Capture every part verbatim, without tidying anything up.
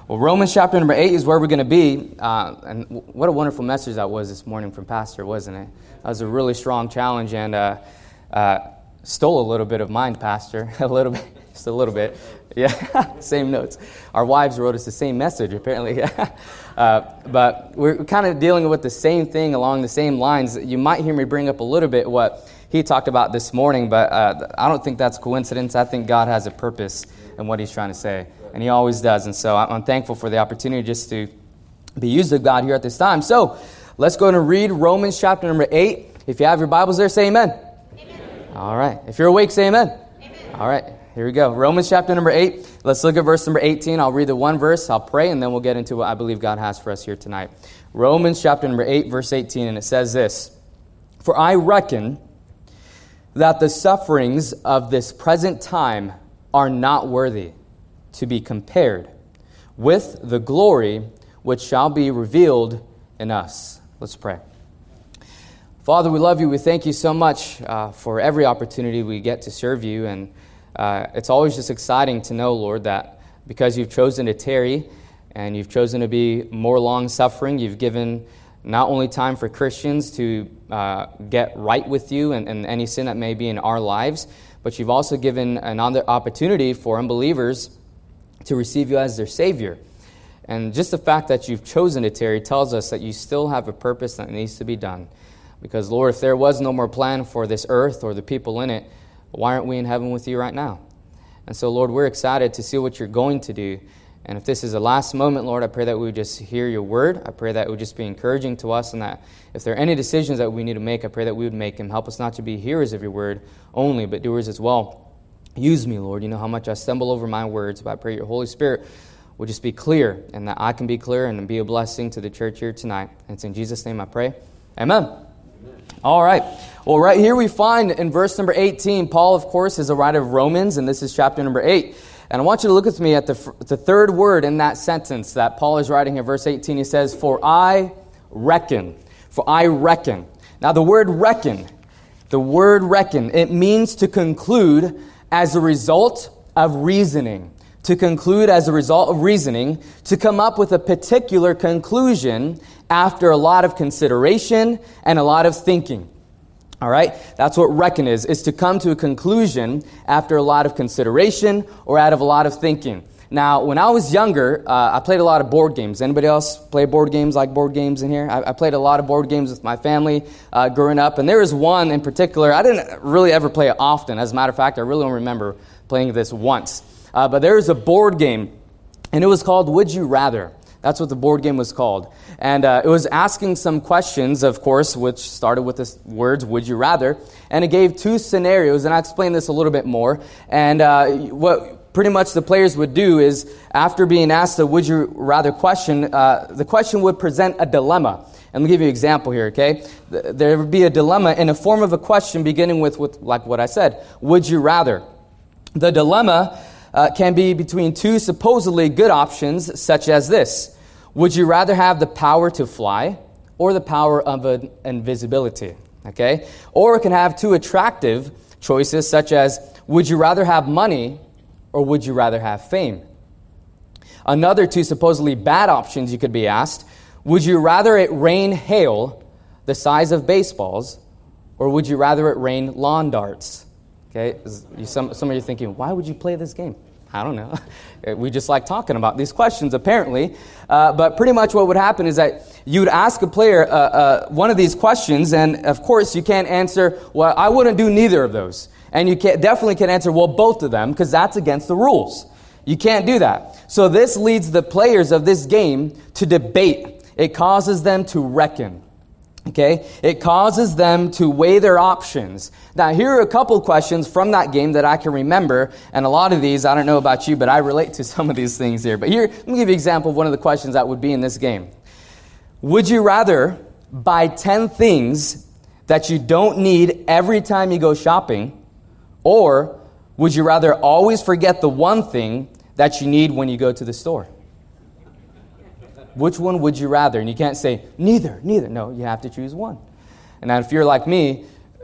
Well, Romans chapter number eight is where we're going to be. Uh, and w- what a wonderful message that was this morning from Pastor, wasn't it? That was a really strong challenge, and uh, uh, stole a little bit of mine, Pastor. a little bit, just a little bit. Yeah, same notes. Our wives wrote us the same message, apparently. uh, but we're kind of dealing with the same thing along the same lines. You might hear me bring up a little bit what he talked about this morning, but uh, I don't think that's coincidence. I think God has a purpose in what he's trying to say. And he always does. And so I'm thankful for the opportunity just to be used of God here at this time. So let's go and read Romans chapter number eight. If you have your Bibles there, say amen. Amen. All right. If you're awake, say amen. Amen. All right. Here we go. Romans chapter number eight. Let's look at verse number eighteen. I'll read the one verse. I'll pray, and then we'll get into what I believe God has for us here tonight. Romans chapter number eight, verse eighteen. And it says this: For I reckon that the sufferings of this present time are not worthy to be compared with the glory which shall be revealed in us. Let's pray. Father, we love you. We thank you so much uh, for every opportunity we get to serve you. And uh, it's always just exciting to know, Lord, that because you've chosen to tarry and you've chosen to be more long-suffering, you've given not only time for Christians to uh, get right with you and, and any sin that may be in our lives, but you've also given another opportunity for unbelievers to receive you as their Savior. And just the fact that you've chosen to tarry tells us that you still have a purpose that needs to be done. Because, Lord, if there was no more plan for this earth or the people in it, why aren't we in heaven with you right now? And so, Lord, we're excited to see what you're going to do. And if this is the last moment, Lord, I pray that we would just hear your word. I pray that it would just be encouraging to us, and that if there are any decisions that we need to make, I pray that we would make them. Help us not to be hearers of your word only, but doers as well. Use me, Lord. You know how much I stumble over my words, but I pray your Holy Spirit will just be clear, and that I can be clear and be a blessing to the church here tonight. And it's in Jesus' name I pray. Amen. Amen. All right. Well, right here we find in verse number eighteen, Paul, of course, is a writer of Romans, and this is chapter number eight. And I want you to look with me at the, the third word in that sentence that Paul is writing in verse eighteen. He says, For I reckon. For I reckon. Now, the word reckon, the word reckon, it means to conclude as a result of reasoning. To conclude as a result of reasoning, to come up with a particular conclusion after a lot of consideration and a lot of thinking. All right? That's what reckon is, is to come to a conclusion after a lot of consideration or out of a lot of thinking. Now, when I was younger, uh, I played a lot of board games. Anybody else play board games, like board games in here? I, I played a lot of board games with my family uh, growing up. And there was one in particular, I didn't really ever play it often. As a matter of fact, I really don't remember playing this once. Uh, but there was a board game, and it was called Would You Rather? That's what the board game was called. And uh, it was asking some questions, of course, which started with the words, would you rather? And it gave two scenarios, and I'll explain this a little bit more. And uh, what pretty much the players would do is, after being asked the would you rather question, uh, the question would present a dilemma. And let me give you an example here, okay? There would be a dilemma in a form of a question beginning with, with like what I said, would you rather? The dilemma uh, can be between two supposedly good options, such as this. Would you rather have the power to fly or the power of an invisibility? Okay? Or it can have two attractive choices, such as would you rather have money or would you rather have fame? Another two supposedly bad options you could be asked. Would you rather it rain hail the size of baseballs, or would you rather it rain lawn darts? Okay, some, some of you are thinking, why would you play this game? I don't know. We just like talking about these questions, apparently. Uh, but pretty much what would happen is that you would ask a player uh, uh, one of these questions, and of course you can't answer, well, I wouldn't do neither of those. And you can't, definitely can't answer, well, both of them, because that's against the rules. You can't do that. So this leads the players of this game to debate. It causes them to reckon. Okay? It causes them to weigh their options. Now, here are a couple questions from that game that I can remember, and a lot of these, I don't know about you, but I relate to some of these things here. But here, let me give you an example of one of the questions that would be in this game. Would you rather buy ten things that you don't need every time you go shopping, or would you rather always forget the one thing that you need when you go to the store? Which one would you rather? And you can't say, neither, neither. No, you have to choose one. And now if you're like me,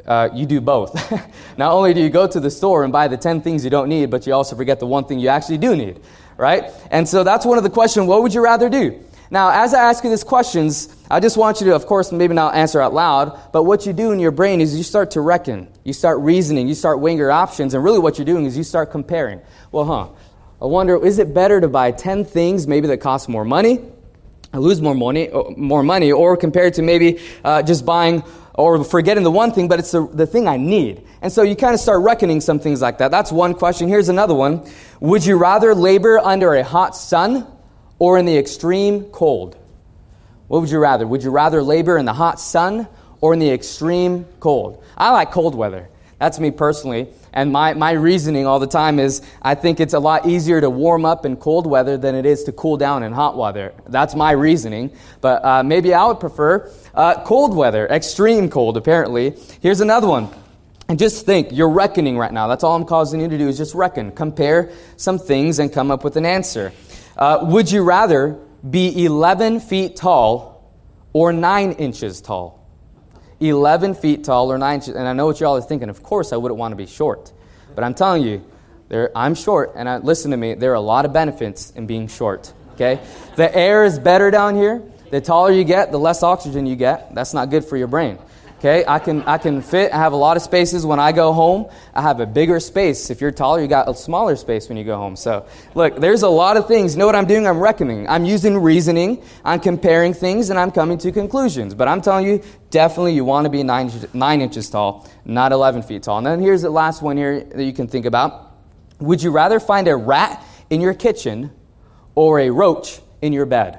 uh, you do both. Not only do you go to the store and buy the ten things you don't need, but you also forget the one thing you actually do need, right? And so that's one of the questions, what would you rather do? Now, as I ask you these questions, I just want you to, of course, maybe not answer out loud, but what you do in your brain is you start to reckon. You start reasoning. You start weighing your options. And really what you're doing is you start comparing. Well, huh, I wonder, is it better to buy ten things maybe that cost more money, I lose more money, more money, or compared to maybe uh, just buying or forgetting the one thing, but it's the, the thing I need. And so you kind of start reckoning some things like that. That's one question. Here's another one. Would you rather labor under a hot sun or in the extreme cold? What would you rather? Would you rather labor in the hot sun or in the extreme cold? I like cold weather. That's me personally. And my, my reasoning all the time is I think it's a lot easier to warm up in cold weather than it is to cool down in hot weather. That's my reasoning. But uh, maybe I would prefer uh, cold weather, extreme cold apparently. Here's another one. And just think, you're reckoning right now. That's all I'm causing you to do is just reckon. Compare some things and come up with an answer. Uh, would you rather be eleven feet tall or nine inches tall? eleven feet tall or nine inches. And I know what y'all are thinking. Of course, I wouldn't want to be short. But I'm telling you, there, I'm short. And I, listen to me, there are a lot of benefits in being short. Okay? The air is better down here. The taller you get, the less oxygen you get. That's not good for your brain. Okay? I can I can fit. I have a lot of spaces when I go home. I have a bigger space. If you're taller, you got a smaller space when you go home. So, look, there's a lot of things. You know what I'm doing? I'm reckoning. I'm using reasoning. I'm comparing things, and I'm coming to conclusions. But I'm telling you, definitely you want to be nine, nine inches tall, not eleven feet tall. And then here's the last one here that you can think about. Would you rather find a rat in your kitchen or a roach in your bed?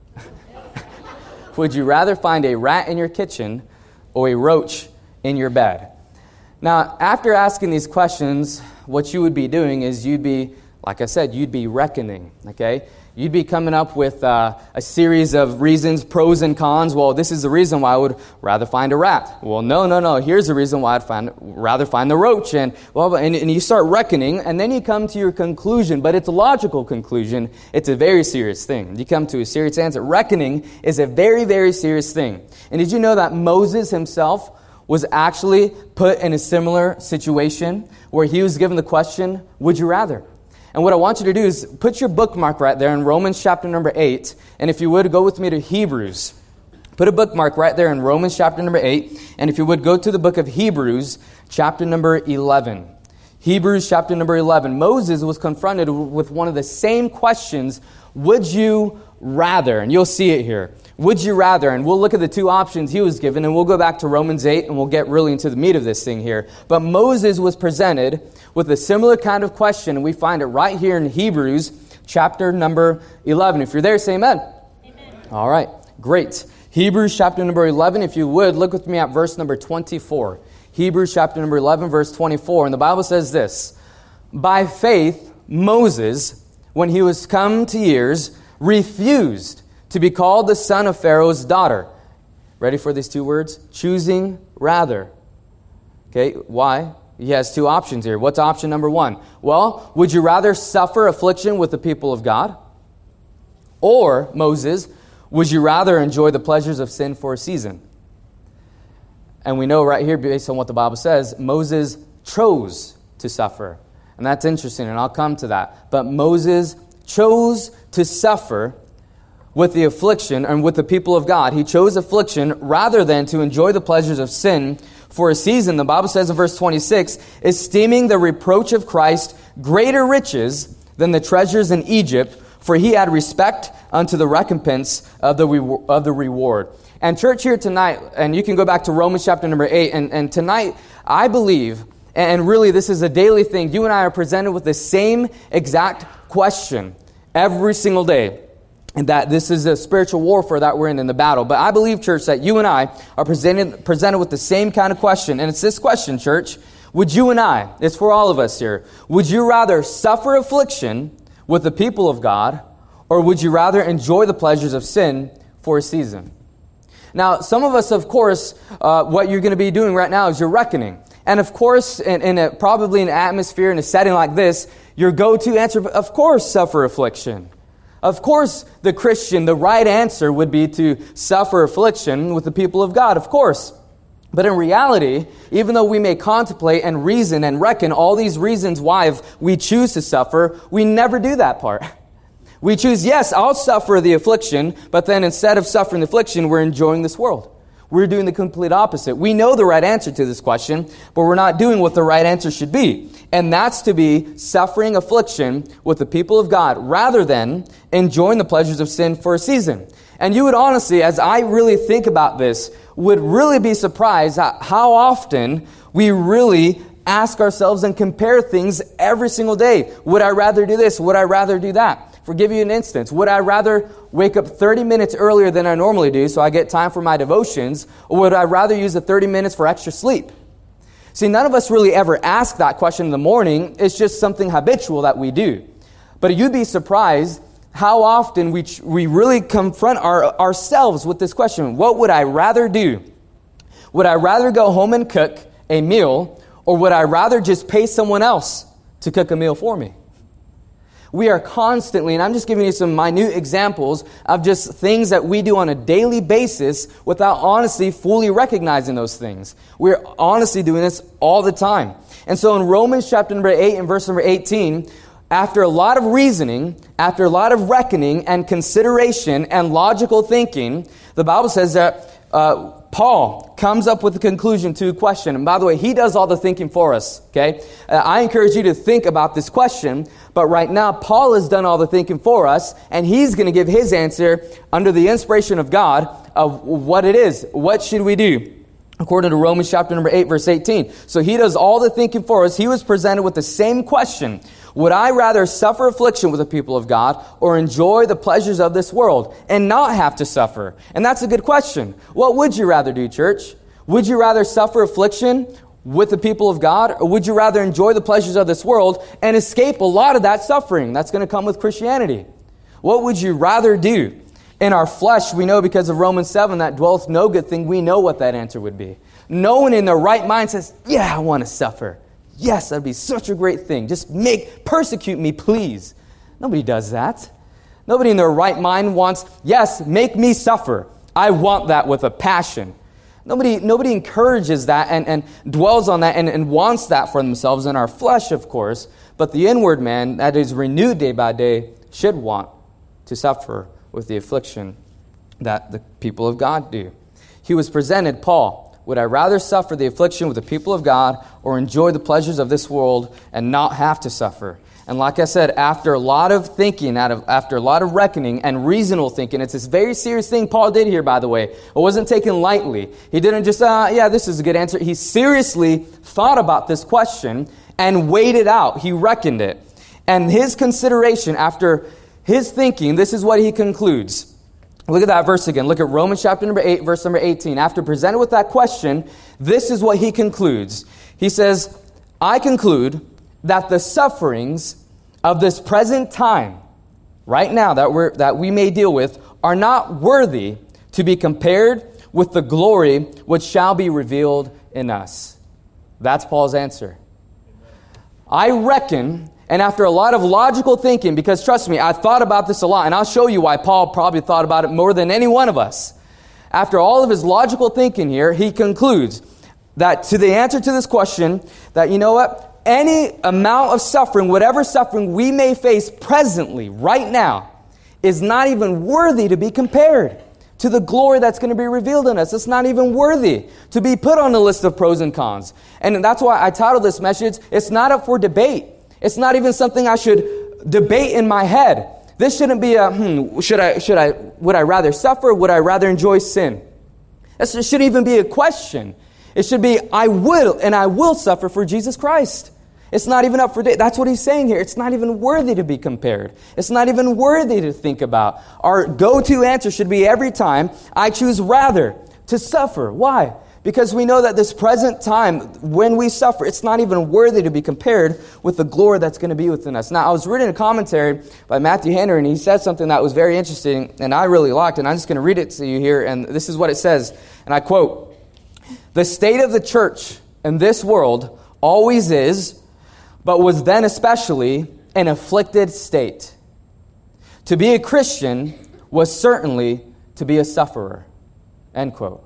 Would you rather find a rat in your kitchen or a roach in your bed? Now, after asking these questions, what you would be doing is you'd be, like I said, you'd be reckoning, okay? You'd be coming up with uh, a series of reasons, pros and cons. Well, this is the reason why I would rather find a rat. Well, no, no, no. Here's the reason why I'd find, rather find the roach. And well, and, and you start reckoning, and then you come to your conclusion. But it's a logical conclusion. It's a very serious thing. You come to a serious answer. Reckoning is a very, very serious thing. And did you know that Moses himself was actually put in a similar situation where he was given the question, would you rather? And what I want you to do is put your bookmark right there in Romans chapter number eight. And if you would, go with me to Hebrews. Put a bookmark right there in Romans chapter number eight. And if you would, go to the book of Hebrews chapter number eleven. Hebrews chapter number eleven. Moses was confronted with one of the same questions. Would you rather? And you'll see it here. Would you rather? And we'll look at the two options he was given, and we'll go back to Romans eight, and we'll get really into the meat of this thing here. But Moses was presented with a similar kind of question, and we find it right here in Hebrews chapter number eleven. If you're there, say amen. Amen. All right, great. Hebrews chapter number eleven, if you would, look with me at verse number twenty-four. Hebrews chapter number eleven, verse twenty-four. And the Bible says this, by faith, Moses, when he was come to years, refused to be called the son of Pharaoh's daughter. Ready for these two words? Choosing rather. Okay, why? He has two options here. What's option number one? Well, would you rather suffer affliction with the people of God? Or, Moses, would you rather enjoy the pleasures of sin for a season? And we know right here, based on what the Bible says, Moses chose to suffer. And that's interesting, and I'll come to that. But Moses chose to suffer with the affliction and with the people of God. He chose affliction rather than to enjoy the pleasures of sin for a season. The Bible says in verse twenty-six, esteeming the reproach of Christ greater riches than the treasures in Egypt, for he had respect unto the recompense of the, re- of the reward. And church, here tonight, and you can go back to Romans chapter number eight, and, and tonight, I believe, and really this is a daily thing, you and I are presented with the same exact question every single day. And that this is a spiritual warfare that we're in in the battle. But I believe, church, that you and I are presented presented with the same kind of question. And it's this question, church. Would you and I, it's for all of us here, would you rather suffer affliction with the people of God, or would you rather enjoy the pleasures of sin for a season? Now, some of us, of course, uh, what you're going to be doing right now is you're reckoning. And of course, in, in a, probably an atmosphere, in a setting like this, your go-to answer, of course, suffer affliction. Of course, the Christian, the right answer would be to suffer affliction with the people of God, of course. But in reality, even though we may contemplate and reason and reckon all these reasons why we choose to suffer, we never do that part. We choose, yes, I'll suffer the affliction, but then instead of suffering the affliction, we're enjoying this world. We're doing the complete opposite. We know the right answer to this question, but we're not doing what the right answer should be. And that's to be suffering affliction with the people of God rather than enjoying the pleasures of sin for a season. And you would honestly, as I really think about this, would really be surprised at how often we really ask ourselves and compare things every single day. Would I rather do this? Would I rather do that? For give you an instance, would I rather wake up thirty minutes earlier than I normally do so I get time for my devotions, or would I rather use the thirty minutes for extra sleep? See, none of us really ever ask that question in the morning. It's just something habitual that we do. But you'd be surprised how often we we really confront our, ourselves with this question. What would I rather do? Would I rather go home and cook a meal, or would I rather just pay someone else to cook a meal for me? We are constantly, and I'm just giving you some minute examples of just things that we do on a daily basis without honestly fully recognizing those things. We're honestly doing this all the time. And so in Romans chapter number eight and verse number eighteen, after a lot of reasoning, after a lot of reckoning and consideration and logical thinking, the Bible says that uh, Paul comes up with a conclusion to a question. And by the way, he does all the thinking for us, okay? Uh, I encourage you to think about this question, but right now, Paul has done all the thinking for us, and he's going to give his answer under the inspiration of God of what it is. What should we do? According to Romans chapter number eight, verse eighteen. So he does all the thinking for us. He was presented with the same question. Would I rather suffer affliction with the people of God or enjoy the pleasures of this world and not have to suffer? And that's a good question. What would you rather do, church? Would you rather suffer affliction with the people of God, or would you rather enjoy the pleasures of this world and escape a lot of that suffering that's going to come with Christianity? What would you rather do? In our flesh, we know because of Romans seven that dwelleth no good thing, we know what that answer would be. No one in their right mind says, yeah, I want to suffer. Yes, that'd be such a great thing. Just make, persecute me, please. Nobody does that. Nobody in their right mind wants, yes, make me suffer. I want that with a passion. Nobody nobody encourages that and, and dwells on that and, and wants that for themselves in our flesh, of course. But the inward man, that is renewed day by day, should want to suffer with the affliction that the people of God do. He was presented, Paul, would I rather suffer the affliction with the people of God or enjoy the pleasures of this world and not have to suffer? And like I said, after a lot of thinking, out of, after a lot of reckoning and reasonable thinking, it's this very serious thing Paul did here, by the way. It wasn't taken lightly. He didn't just, uh, yeah, this is a good answer. He seriously thought about this question and weighed it out. He reckoned it. And his consideration, after his thinking, this is what he concludes. Look at that verse again. Look at Romans chapter number eight, verse number eighteen. After presented with that question, this is what he concludes. He says, I conclude that the sufferings of this present time, right now, that we're that we may deal with, are not worthy to be compared with the glory which shall be revealed in us. That's Paul's answer. I reckon, and after a lot of logical thinking, because trust me, I thought about this a lot, and I'll show you why Paul probably thought about it more than any one of us. After all of his logical thinking here, he concludes that to the answer to this question, that you know what? Any amount of suffering, whatever suffering we may face presently, right now, is not even worthy to be compared to the glory that's going to be revealed in us. It's not even worthy to be put on the list of pros and cons. And that's why I titled this message, it's not up for debate. It's not even something I should debate in my head. This shouldn't be a, hmm, should I, should I, would I rather suffer? Would I rather enjoy sin? This shouldn't even be a question. It should be, I will, and I will suffer for Jesus Christ. It's not even up for debate. That's what he's saying here. It's not even worthy to be compared. It's not even worthy to think about. Our go-to answer should be every time, I choose rather to suffer. Why? Because we know that this present time, when we suffer, it's not even worthy to be compared with the glory that's going to be within us. Now, I was reading a commentary by Matthew Henry, and he said something that was very interesting, and I really liked, and I'm just going to read it to you here, and this is what it says, and I quote, "The state of the church in this world always is, but was then especially, an afflicted state. To be a Christian was certainly to be a sufferer." End quote.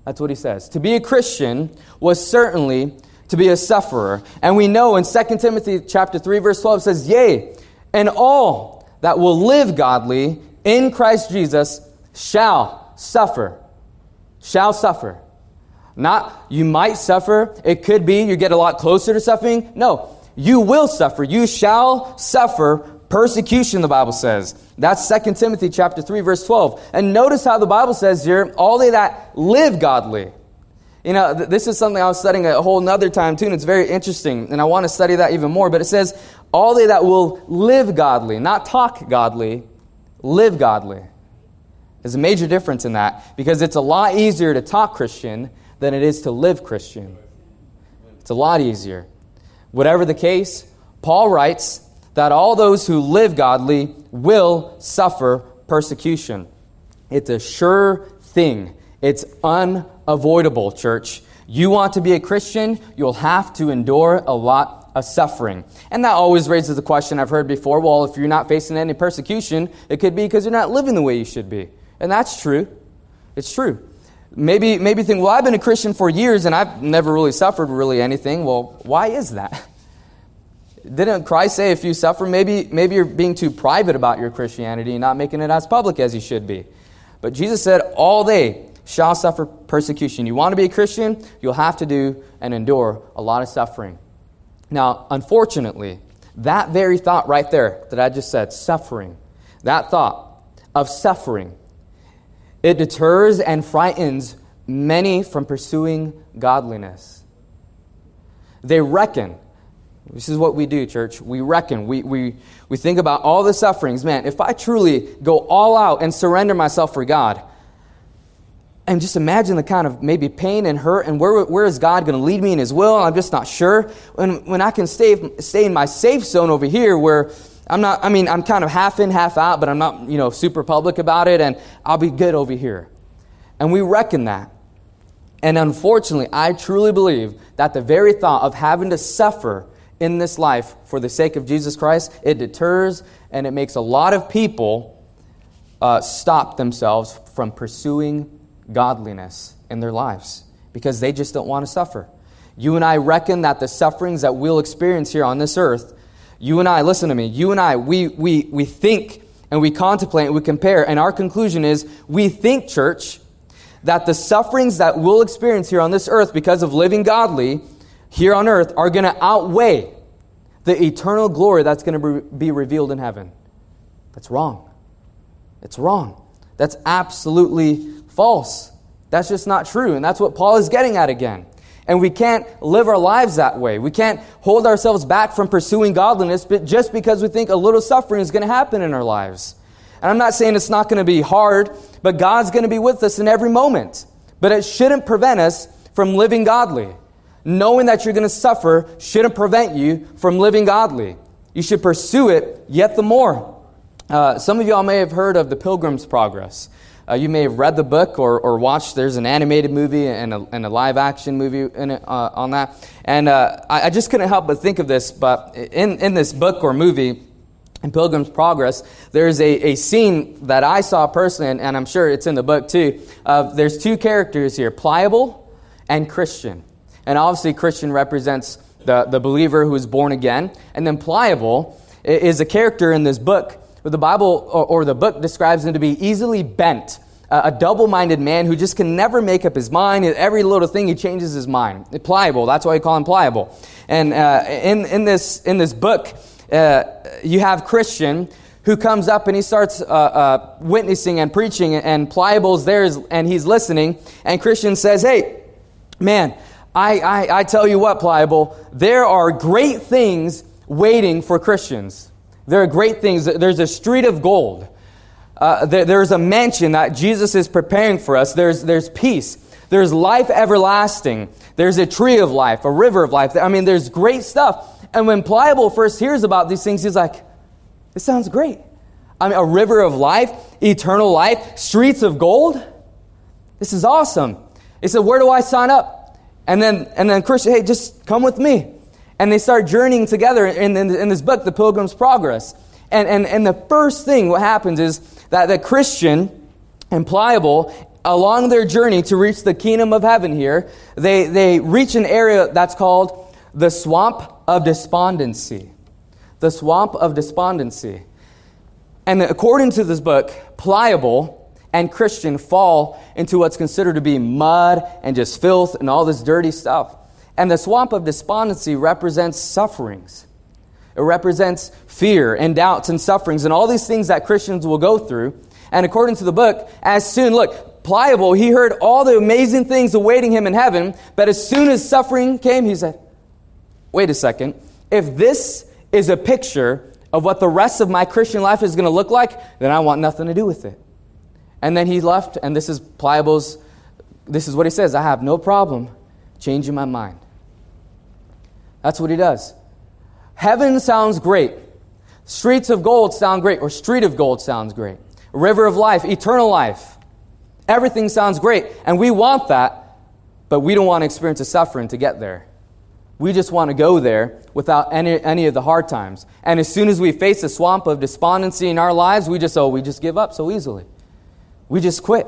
That's what he says. To be a Christian was certainly to be a sufferer. And we know in Second Timothy chapter three, verse twelve, it says, yea, and all that will live godly in Christ Jesus shall suffer. Shall suffer. Not you might suffer. It could be you get a lot closer to suffering. No, you will suffer. You shall suffer persecution, the Bible says. That's Second Timothy chapter three, verse twelve. And notice how the Bible says here, all they that live godly. You know, th- this is something I was studying a whole nother time too, and it's very interesting, and I want to study that even more. But it says, all they that will live godly, not talk godly, live godly. There's a major difference in that, because it's a lot easier to talk Christian than it is to live Christian. It's a lot easier. Whatever the case, Paul writes that all those who live godly will suffer persecution. It's a sure thing. It's unavoidable, church. You want to be a Christian, you'll have to endure a lot of suffering. And that always raises the question I've heard before, well, if you're not facing any persecution, it could be because you're not living the way you should be. And that's true. It's true. Maybe maybe you think, well, I've been a Christian for years and I've never really suffered really anything. Well, why is that? Didn't Christ say if you suffer, maybe maybe you're being too private about your Christianity and not making it as public as you should be. But Jesus said, all they shall suffer persecution. You want to be a Christian, you'll have to do and endure a lot of suffering. Now, unfortunately, that very thought right there that I just said, suffering, that thought of suffering, it deters and frightens many from pursuing godliness. They reckon. This is what we do, church. We reckon. We, we, we think about all the sufferings. Man, if I truly go all out and surrender myself for God, and just imagine the kind of maybe pain and hurt, and where, where is God going to lead me in His will? I'm just not sure. When, when I can stay, stay in my safe zone over here where I'm not, I mean, I'm kind of half in, half out, but I'm not, you know, super public about it, and I'll be good over here. And we reckon that. And unfortunately, I truly believe that the very thought of having to suffer in this life for the sake of Jesus Christ, it deters and it makes a lot of people uh, stop themselves from pursuing godliness in their lives because they just don't want to suffer. You and I reckon that the sufferings that we'll experience here on this earth, you and I, listen to me, you and I, we we we think and we contemplate and we compare, and our conclusion is we think, church, that the sufferings that we'll experience here on this earth because of living godly here on earth are going to outweigh the eternal glory that's going to be revealed in heaven. That's wrong. It's wrong. That's absolutely false. That's just not true. And that's what Paul is getting at again. And we can't live our lives that way. We can't hold ourselves back from pursuing godliness but just because we think a little suffering is going to happen in our lives. And I'm not saying it's not going to be hard, but God's going to be with us in every moment. But it shouldn't prevent us from living godly. Knowing that you're going to suffer shouldn't prevent you from living godly. You should pursue it yet the more. Uh, some of y'all may have heard of The Pilgrim's Progress. Uh, you may have read the book or, or watched. There's an animated movie and a, and a live action movie in it, uh, on that. And uh, I, I just couldn't help but think of this. But in, in this book or movie, in Pilgrim's Progress, there's a, a scene that I saw personally, and, and I'm sure it's in the book too. Of there's two characters here, Pliable and Christian. And obviously Christian represents the, the believer who is born again. And then Pliable is a character in this book. The Bible or, or the book describes him to be easily bent, uh, a double-minded man who just can never make up his mind. Every little thing he changes his mind. Pliable, that's why we call him Pliable. And uh, in in this in this book, uh, you have Christian who comes up and he starts uh, uh, witnessing and preaching, and Pliable's there and he's listening. And Christian says, "Hey, man, I I, I tell you what, Pliable, there are great things waiting for Christians." There are great things. There's a street of gold. Uh, there, there's a mansion that Jesus is preparing for us. There's there's peace. There's life everlasting. There's a tree of life, a river of life. I mean, there's great stuff. And when Pliable first hears about these things, he's like, this sounds great. I mean, a river of life, eternal life, streets of gold. This is awesome. He said, where do I sign up? And then, and then Christian, hey, just come with me. And they start journeying together in, in, in this book, The Pilgrim's Progress. And, and, and the first thing what happens is that the Christian and Pliable along their journey to reach the kingdom of heaven here, they, they reach an area that's called the swamp of despondency. The swamp of despondency. And according to this book, Pliable and Christian fall into what's considered to be mud and just filth and all this dirty stuff. And the swamp of despondency represents sufferings. It represents fear and doubts and sufferings and all these things that Christians will go through. And according to the book, as soon, look, Pliable, he heard all the amazing things awaiting him in heaven, but as soon as suffering came, he said, wait a second, if this is a picture of what the rest of my Christian life is going to look like, then I want nothing to do with it. And then he left, and this is Pliable's, this is what he says, I have no problem changing my mind. That's what he does. Heaven sounds great. Streets of gold sound great, or street of gold sounds great. River of life, eternal life. Everything sounds great, and we want that, but we don't want to experience the suffering to get there. We just want to go there without any, any of the hard times. And as soon as we face the swamp of despondency in our lives, we just, oh, we just give up so easily. We just quit.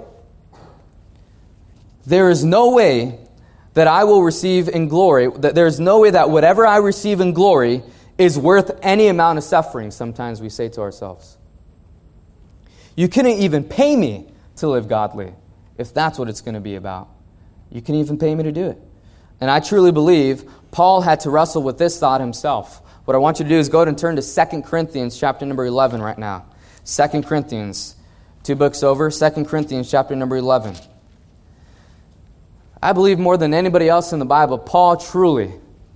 There is no way that I will receive in glory, that there is no way that whatever I receive in glory is worth any amount of suffering, sometimes we say to ourselves. You couldn't even pay me to live godly, if that's what it's going to be about. You can even pay me to do it. And I truly believe Paul had to wrestle with this thought himself. What I want you to do is go ahead and turn to Second Corinthians chapter number eleven right now. Second Corinthians, two books over, Second Corinthians chapter number eleven. I believe more than anybody else in the Bible, Paul truly,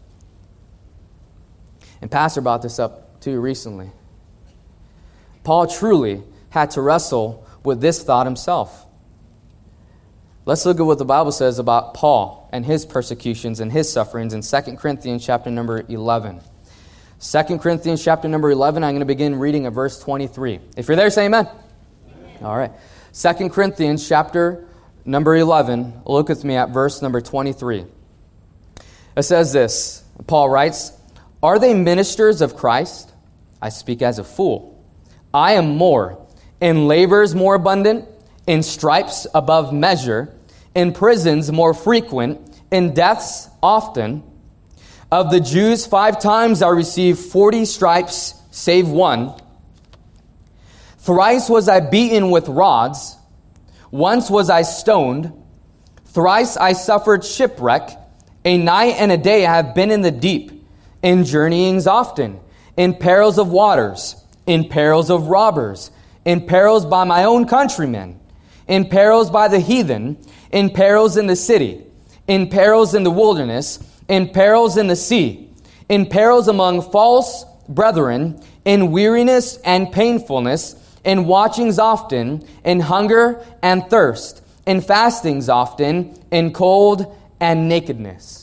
and Pastor brought this up too recently, Paul truly had to wrestle with this thought himself. Let's look at what the Bible says about Paul and his persecutions and his sufferings in Second Corinthians chapter number eleven. Second Corinthians chapter number eleven, I'm going to begin reading at verse twenty-three. If you're there, say amen. Amen. All right. Second Corinthians chapter number eleven, look with me at verse number twenty-three. It says this, Paul writes, "Are they ministers of Christ? I speak as a fool. I am more, in labors more abundant, in stripes above measure, in prisons more frequent, in deaths often. Of the Jews five times I received forty stripes, save one. Thrice was I beaten with rods. Once was I stoned. Thrice I suffered shipwreck. A night and a day I have been in the deep, in journeyings often, in perils of waters, in perils of robbers, in perils by my own countrymen, in perils by the heathen, in perils in the city, in perils in the wilderness, in perils in the sea, in perils among false brethren, in weariness and painfulness, in watchings often, in hunger and thirst, in fastings often, in cold and nakedness."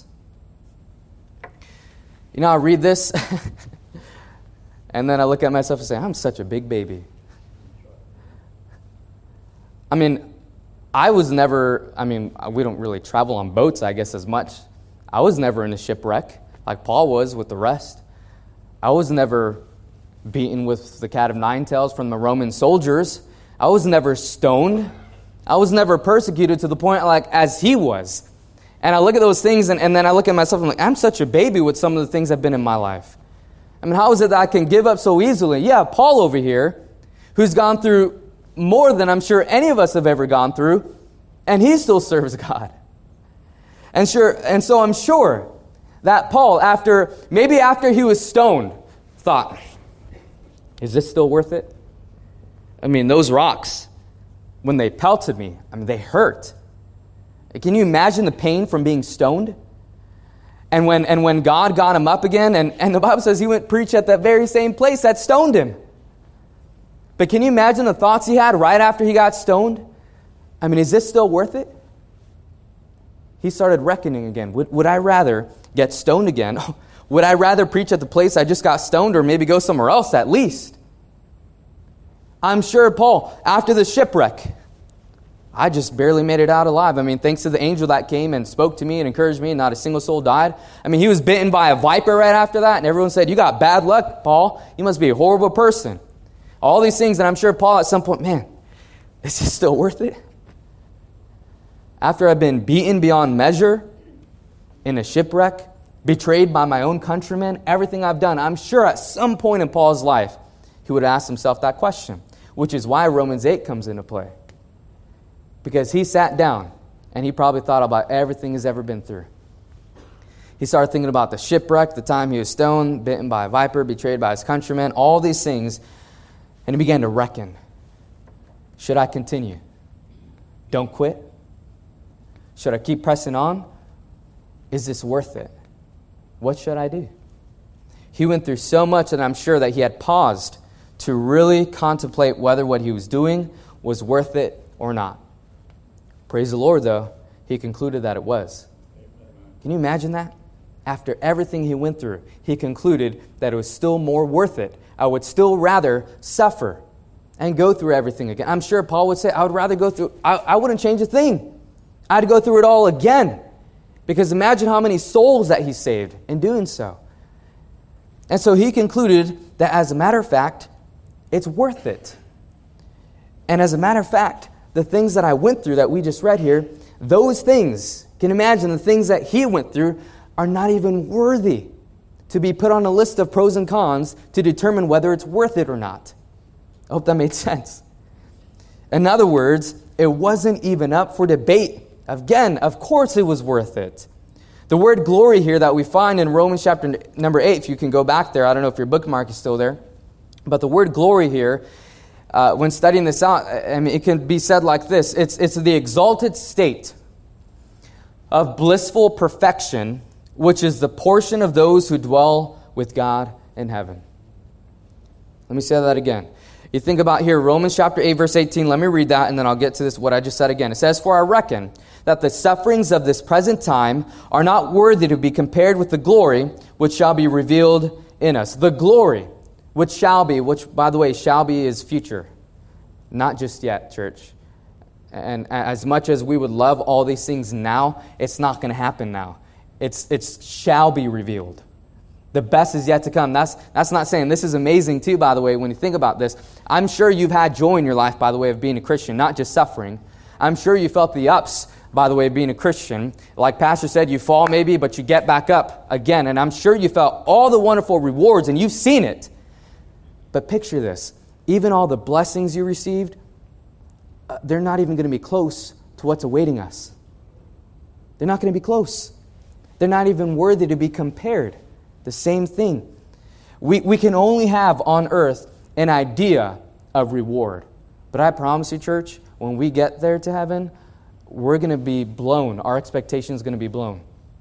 You know, I read this, and then I look at myself and say, I'm such a big baby. I mean, I was never, I mean, we don't really travel on boats, I guess, as much. I was never in a shipwreck like Paul was with the rest. I was never beaten with the cat of nine tails from the Roman soldiers. I was never stoned. I was never persecuted to the point like as he was. And I look at those things and, and then I look at myself and I'm like, I'm such a baby with some of the things that have been in my life. I mean, how is it that I can give up so easily? Yeah, Paul over here, who's gone through more than I'm sure any of us have ever gone through, and he still serves God. And sure, and so I'm sure that Paul, after maybe after he was stoned, thought, is this still worth it? I mean, those rocks, when they pelted me, I mean, they hurt. Can you imagine the pain from being stoned? And when and when God got him up again, and, and the Bible says he went preach at that very same place that stoned him. But can you imagine the thoughts he had right after he got stoned? I mean, is this still worth it? He started reckoning again. Would, would I rather get stoned again? Would I rather preach at the place I just got stoned, or maybe go somewhere else at least? I'm sure Paul, after the shipwreck, I just barely made it out alive. I mean, thanks to the angel that came and spoke to me and encouraged me, and not a single soul died. I mean, he was bitten by a viper right after that, and everyone said, you got bad luck, Paul. You must be a horrible person. All these things that I'm sure Paul at some point, man, is this still worth it? After I've been beaten beyond measure in a shipwreck, betrayed by my own countrymen, everything I've done, I'm sure at some point in Paul's life, he would ask himself that question, which is why Romans eight comes into play. Because he sat down and he probably thought about everything he's ever been through. He started thinking about the shipwreck, the time he was stoned, bitten by a viper, betrayed by his countrymen, all these things, and he began to reckon. Should I continue? Don't quit? Should I keep pressing on? Is this worth it? What should I do? He went through so much that I'm sure that he had paused to really contemplate whether what he was doing was worth it or not. Praise the Lord, though, he concluded that it was. Can you imagine that? After everything he went through, he concluded that it was still more worth it. I would still rather suffer and go through everything again. I'm sure Paul would say, I would rather go through, I, I wouldn't change a thing. I'd go through it all again. Because imagine how many souls that he saved in doing so. And so he concluded that as a matter of fact, it's worth it. And as a matter of fact, the things that I went through that we just read here, those things, can you imagine the things that he went through are not even worthy to be put on a list of pros and cons to determine whether it's worth it or not. I hope that made sense. In other words, it wasn't even up for debate. Again, of course it was worth it. The word glory here that we find in Romans chapter number eight, if you can go back there, I don't know if your bookmark is still there, but the word glory here, uh, when studying this out, I mean, it can be said like this. It's, it's the exalted state of blissful perfection, which is the portion of those who dwell with God in heaven. Let me say that again. You think about here, Romans chapter eight, verse eighteen. Let me read that, and then I'll get to this, what I just said again. It says, "For I reckon that the sufferings of this present time are not worthy to be compared with the glory which shall be revealed in us." The glory which shall be, which, by the way, shall be is future. Not just yet, church. And as much as we would love all these things now, it's not going to happen now. It's it's shall be revealed. The best is yet to come. That's that's not saying this is amazing too, by the way, when you think about this. I'm sure you've had joy in your life, by the way, of being a Christian, not just suffering. I'm sure you felt the ups, by the way, of being a Christian. Like Pastor said, you fall maybe, but you get back up again. And I'm sure you felt all the wonderful rewards, and you've seen it. But picture this. Even all the blessings you received, uh, they're not even going to be close to what's awaiting us. They're not going to be close. They're not even worthy to be compared. The same thing. We, we can only have on earth an idea of reward. But I promise you, church, when we get there to heaven, we're going to be blown. Our expectation is going to be blown.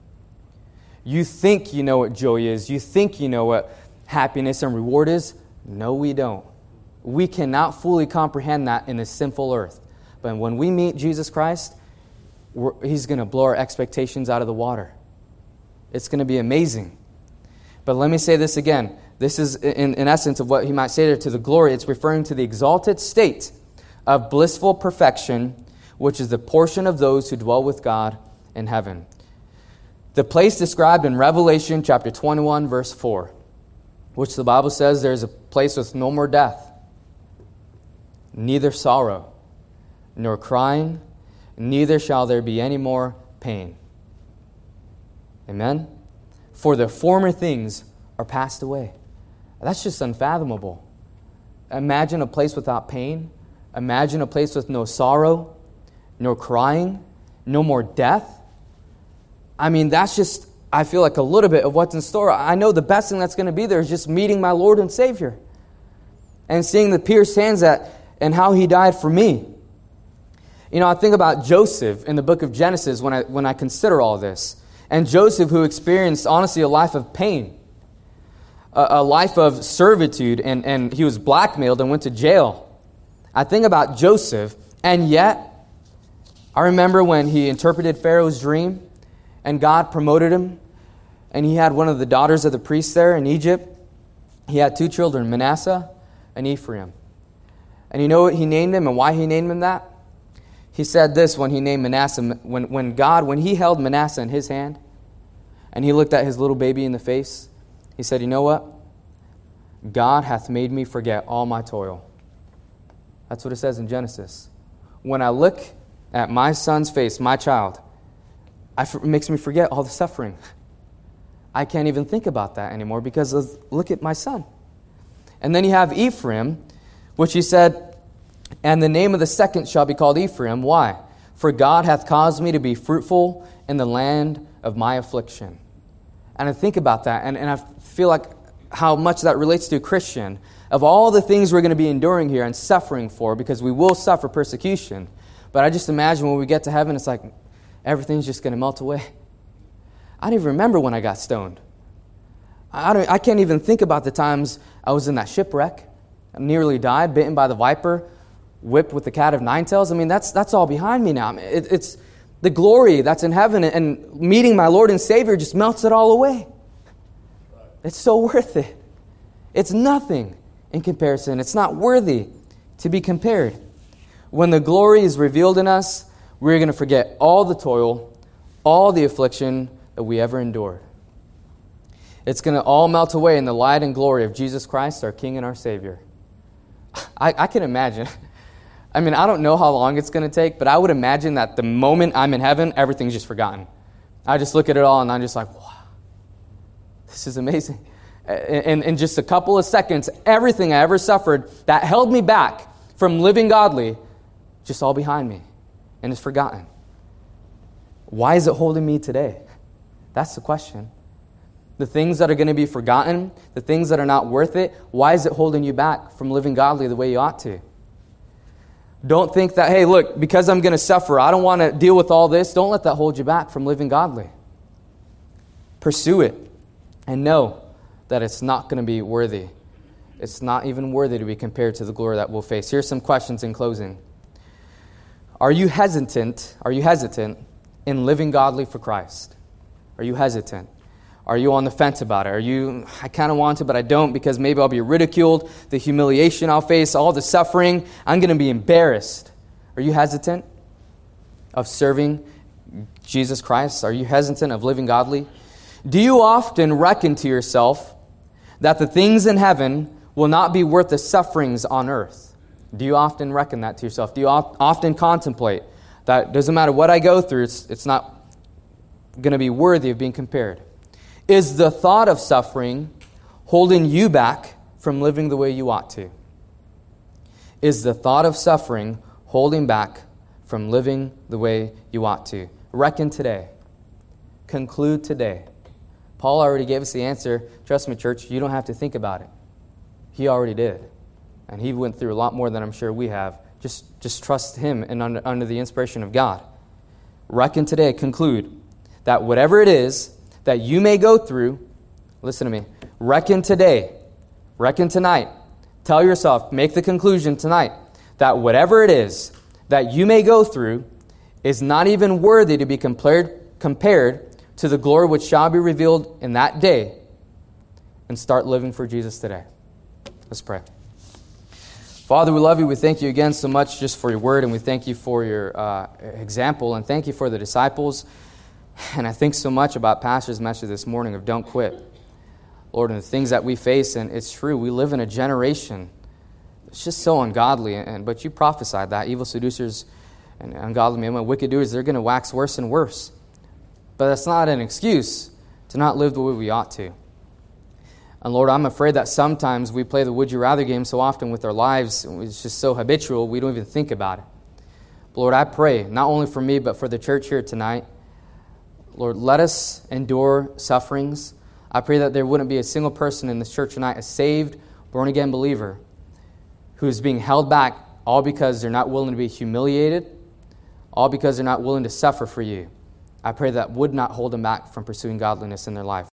You think you know what joy is. You think you know what happiness and reward is. No, we don't. We cannot fully comprehend that in this sinful earth. But when we meet Jesus Christ, we're, He's going to blow our expectations out of the water. It's going to be amazing. But let me say this again. This is in, in essence of what he might say there to the glory. It's referring to the exalted state of blissful perfection, which is the portion of those who dwell with God in heaven. The place described in Revelation chapter twenty-one, verse four, which the Bible says there's a place with no more death, neither sorrow, nor crying, neither shall there be any more pain. Amen? For the former things are passed away. That's just unfathomable. Imagine a place without pain. Imagine a place with no sorrow, no crying, no more death. I mean, that's just, I feel like a little bit of what's in store. I know the best thing that's going to be there is just meeting my Lord and Savior and seeing the pierced hands that and how He died for me. You know, I think about Joseph in the book of Genesis when I when I consider all this. And Joseph, who experienced, honestly, a life of pain, a, a life of servitude, and, and he was blackmailed and went to jail. I think about Joseph, and yet, I remember when he interpreted Pharaoh's dream, and God promoted him, and he had one of the daughters of the priest there in Egypt. He had two children, Manasseh and Ephraim. And you know what he named him and why he named him that? He said this when he named Manasseh, when, when God, when he held Manasseh in his hand and he looked at his little baby in the face, he said, you know what? God hath made me forget all my toil. That's what it says in Genesis. When I look at my son's face, my child, I, it makes me forget all the suffering. I can't even think about that anymore because of, look at my son. And then you have Ephraim, which he said, and the name of the second shall be called Ephraim. Why? For God hath caused me to be fruitful in the land of my affliction. And I think about that, and, and I feel like how much that relates to a Christian. Of all the things we're going to be enduring here and suffering for, because we will suffer persecution. But I just imagine when we get to heaven, it's like everything's just going to melt away. I don't even remember when I got stoned. I don't. I can't even think about the times I was in that shipwreck, I nearly died, bitten by the viper, whipped with the cat of nine tails. I mean, that's that's all behind me now. It, it's the glory that's in heaven, and meeting my Lord and Savior just melts it all away. It's so worth it. It's nothing in comparison. It's not worthy to be compared. When the glory is revealed in us, we're going to forget all the toil, all the affliction that we ever endured. It's going to all melt away in the light and glory of Jesus Christ, our King and our Savior. I, I can imagine. I mean, I don't know how long it's going to take, but I would imagine that the moment I'm in heaven, everything's just forgotten. I just look at it all and I'm just like, wow, this is amazing. In, in just a couple of seconds, everything I ever suffered that held me back from living godly, just all behind me, and it's forgotten. Why is it holding me today? That's the question. The things that are going to be forgotten, the things that are not worth it, why is it holding you back from living godly the way you ought to? Don't think that, hey, look, because I'm going to suffer, I don't want to deal with all this. Don't let that hold you back from living godly. Pursue it and know that it's not going to be worthy. It's not even worthy to be compared to the glory that we'll face. Here's some questions in closing. Are you hesitant? Are you hesitant in living godly for Christ? Are you hesitant? Are you on the fence about it? Are you, I kind of want to, but I don't because maybe I'll be ridiculed, the humiliation I'll face, all the suffering. I'm going to be embarrassed. Are you hesitant of serving Jesus Christ? Are you hesitant of living godly? Do you often reckon to yourself that the things in heaven will not be worth the sufferings on earth? Do you often reckon that to yourself? Do you often contemplate that it doesn't matter what I go through, it's, it's not going to be worthy of being compared? Is the thought of suffering holding you back from living the way you ought to? Is the thought of suffering holding back from living the way you ought to? Reckon today. Conclude today. Paul already gave us the answer. Trust me, church, you don't have to think about it. He already did. And he went through a lot more than I'm sure we have. Just, just trust him and under, under the inspiration of God. Reckon today, conclude that whatever it is that you may go through, listen to me, reckon today, reckon tonight, tell yourself, make the conclusion tonight, that whatever it is that you may go through is not even worthy to be compared, compared to the glory which shall be revealed in that day, and start living for Jesus today. Let's pray. Father, we love you. We thank you again so much just for your word, and we thank you for your uh, example, and thank you for the disciples. And I think so much about Pastor's message this morning of don't quit. Lord, and the things that we face, and it's true, we live in a generation that's just so ungodly, and but you prophesied that. Evil seducers and ungodly men, wicked doers, they're going to wax worse and worse. But that's not an excuse to not live the way we ought to. And Lord, I'm afraid that sometimes we play the would you rather game so often with our lives, it's just so habitual, we don't even think about it. But Lord, I pray, not only for me, but for the church here tonight, Lord, let us endure sufferings. I pray that there wouldn't be a single person in this church tonight, a saved, born-again believer, who is being held back all because they're not willing to be humiliated, all because they're not willing to suffer for you. I pray that would not hold them back from pursuing godliness in their life.